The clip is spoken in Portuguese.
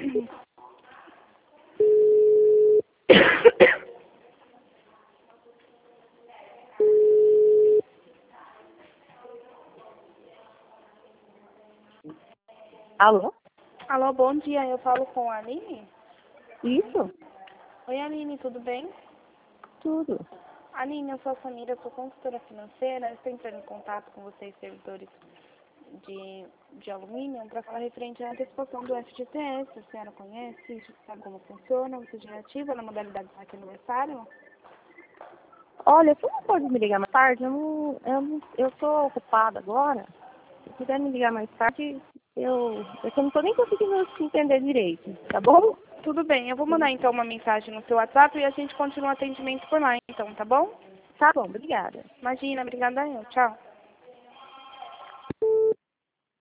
Alô? Alô, bom dia. Eu falo com a Aline? Isso? Oi, Aline, tudo bem? Tudo. Aline, eu sou a Samira, sou consultora financeira. Eu estou entrando em contato com vocês, servidores de alumínio, para falar referente à antecipação do FGTS. A senhora conhece, sabe como funciona? Você já é ativa na modalidade de saque aniversário? Olha, você não pode me ligar mais tarde? Eu tô ocupada agora. Se puder me ligar mais tarde, é que eu não tô nem conseguindo te entender direito, tá bom? Tudo bem, eu vou mandar então uma mensagem no seu WhatsApp e a gente continua o atendimento por lá, então, tá bom? Tá bom, obrigada. Imagina, obrigada eu. Tchau.